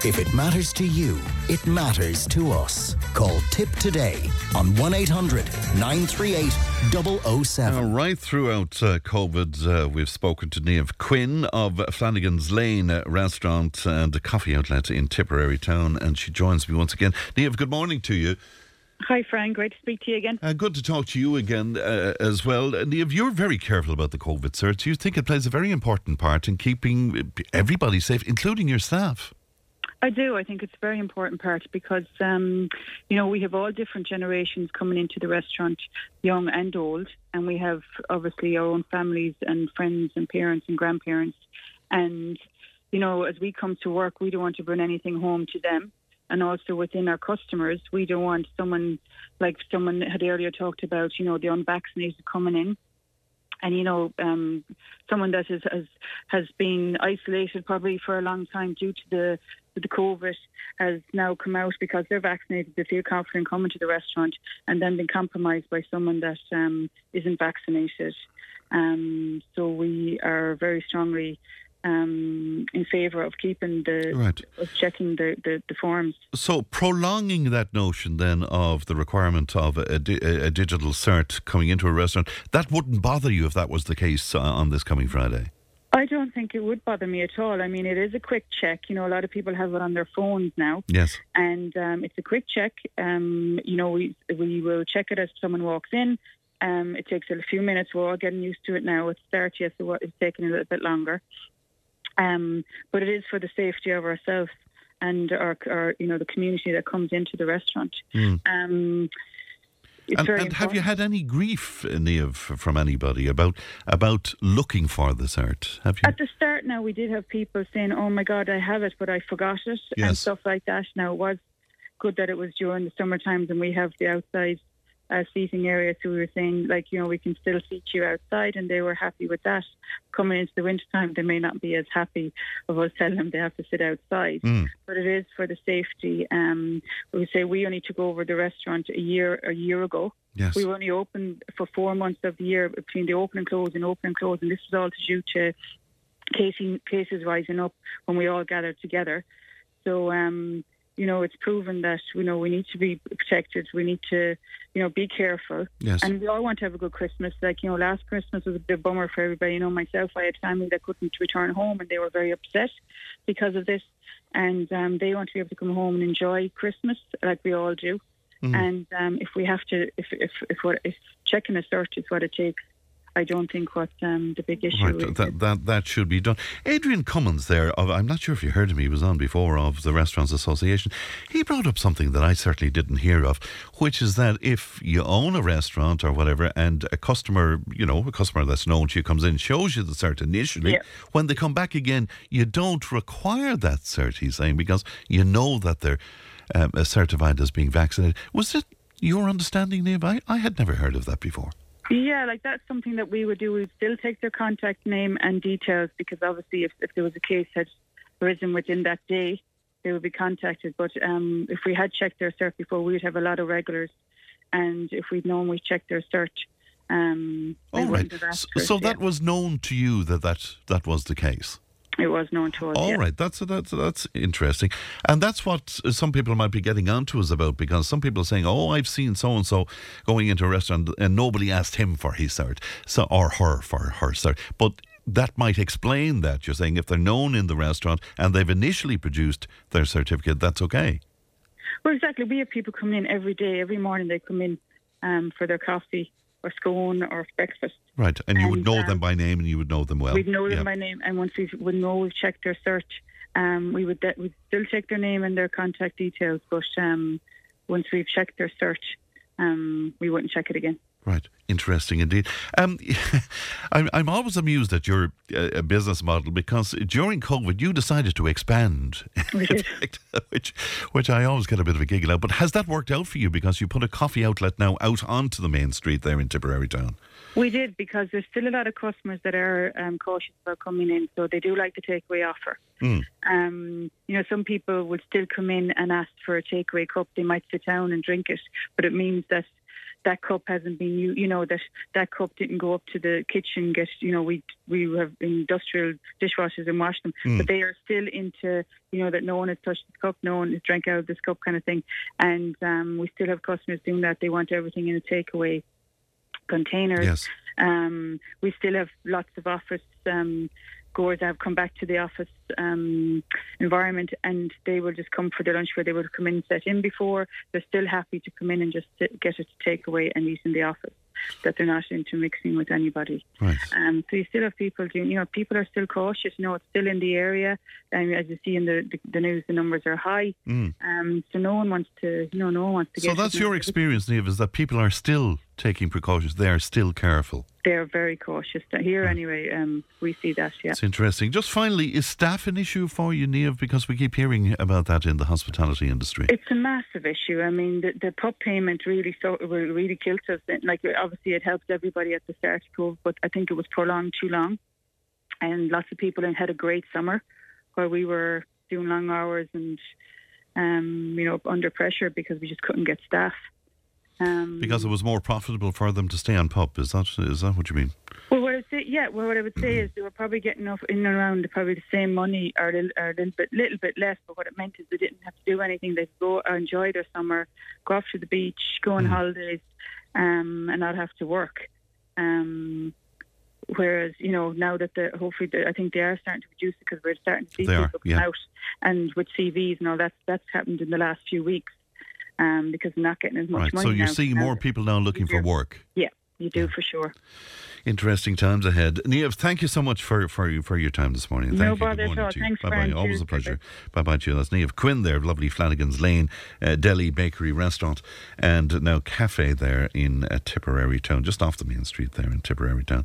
If it matters to you, it matters to us. Call Tip today on 1-800-938-007. Right throughout COVID, we've spoken to Niamh Quinn of Flanagan's Lane restaurant and coffee outlet in Tipperary Town, and she joins me once again. Niamh, good morning to you. Hi, Frank. Great to speak to you again. Good to talk to you again as well. Niamh, you're very careful about the COVID cert. You think it plays a very important part in keeping everybody safe, including your staff. I do. I think it's a very important part because, we have all different generations coming into the restaurant, young and old, and we have obviously our own families and friends and parents and grandparents. And, as we come to work, we don't want to bring anything home to them. And also within our customers, we don't want someone, like someone had earlier talked about, the unvaccinated coming in. And, someone that has been isolated probably for a long time due to the COVID has now come out because they're vaccinated, they feel confident coming to the restaurant, and then been compromised by someone that isn't vaccinated. So we are very strongly in favour of keeping of checking the forms. So prolonging that notion then of the requirement of a digital cert coming into a restaurant, that wouldn't bother you if that was the case on this coming Friday? I don't think it would bother me at all. I mean, it is a quick check. A lot of people have it on their phones now. Yes. And it's a quick check. We will check it as someone walks in. It takes a few minutes. We're all getting used to it now. It's 30th, so it's taking a little bit longer. But it is for the safety of ourselves and our the community that comes into the restaurant. And have you had any grief, Niamh, from anybody about looking for the cert? Have you? At the start now, we did have people saying, oh my God, I have it, but I forgot it, and stuff like that. Now, it was good that it was during the summer times and we have the outside seating area, so we were saying, we can still seat you outside, and they were happy with that. Coming into the winter time, they may not be as happy of us telling them they have to sit outside, but it is for the safety. We say we only took over the restaurant a year ago. Yes. We were only open for 4 months of the year between the open and close, and this is all due to cases rising up when we all gathered together. So it's proven that, we need to be protected. We need to, be careful. Yes. And we all want to have a good Christmas. Last Christmas was a bit bummer for everybody. Myself, I had family that couldn't return home and they were very upset because of this. And they want to be able to come home and enjoy Christmas like we all do. And if we have to, if checking a cert is what it takes, I don't think what the big issue is. That should be done. Adrian Cummins there, I'm not sure if you heard him, he was on before, of the Restaurants Association. He brought up something that I certainly didn't hear of, which is that if you own a restaurant or whatever and a customer that's known to you comes in, shows you the cert initially, when they come back again, you don't require that cert, he's saying, because you know that they're certified as being vaccinated. Was it your understanding, Niamh? I had never heard of that before. Yeah, that's something that we would do. We'd still take their contact name and details, because obviously if there was a case had arisen within that day, they would be contacted. But if we had checked their cert before, we would have a lot of regulars. And if we'd known we checked their cert, all right. So that was known to you that was the case? It was known to us. All right, that's interesting, and that's what some people might be getting onto us about, because some people are saying, "Oh, I've seen so and so going into a restaurant and nobody asked him for his cert, or her for her cert." But that might explain that. You're saying if they're known in the restaurant and they've initially produced their certificate, that's okay. Well, exactly. We have people come in every day, every morning. They come in for their coffee or scone or breakfast. Right, and you would know them by name, and you would know them well. We'd know them by name, and once we've checked their cert, we'd still check their name and their contact details, but once we've checked their cert, we wouldn't check it again. Right, interesting indeed. I'm always amused at your business model, because during COVID you decided to expand, we did. which I always get a bit of a giggle out. But has that worked out for you, because you put a coffee outlet now out onto the main street there in Tipperary Town? We did, because there's still a lot of customers that are cautious about coming in, so they do like the takeaway offer. Some people would still come in and ask for a takeaway cup. They might sit down and drink it, but it means that that cup hasn't been, that cup didn't go up to the kitchen. We have industrial dishwashers and wash them, but they are still into, that no one has touched this cup, no one has drank out of this cup kind of thing. And we still have customers doing that. They want everything in a takeaway containers. Yes. We still have lots of office goers that have come back to the office environment, and they will just come for their lunch where they would come in and set in before. They're still happy to come in and just get it to take away and eat in the office, that they're not intermixing with anybody. Right. So you still have people doing, people are still cautious, it's still in the area. As you see in the news, the numbers are high. So no one wants to, get. So that's your experience, Niamh, is that people are still taking precautions. They are still careful. They're very cautious. Here, anyway, we see that, yeah. It's interesting. Just finally, is staff an issue for you, Niamh? Because we keep hearing about that in the hospitality industry. It's a massive issue. I mean, the PUP payment really killed us. Obviously, it helped everybody at the start of COVID, but I think it was prolonged too long. And lots of people had a great summer while we were doing long hours and, under pressure because we just couldn't get staff. Because it was more profitable for them to stay on PUP. Is that what you mean? Well, what I would say is they were probably getting enough in and around probably the same money or a little bit less. But what it meant is they didn't have to do anything. They'd go enjoy their summer, go off to the beach, go on holidays, and not have to work. Whereas, now that I think they are starting to reduce it because we're starting to see people come out, and with CVs and all that's happened in the last few weeks. Because they're not getting as much money. So you're now. seeing more people now looking for work. Yeah, you do for sure. Interesting times ahead. Niamh, thank you so much for your time this morning. Thank no bother at all. Thanks, bye-bye. Always a pleasure. Bye-bye to you. That's Niamh Quinn there, lovely Flanagan's Lane Deli Bakery Restaurant and now Cafe there in Tipperary Town, just off the main street there in Tipperary Town.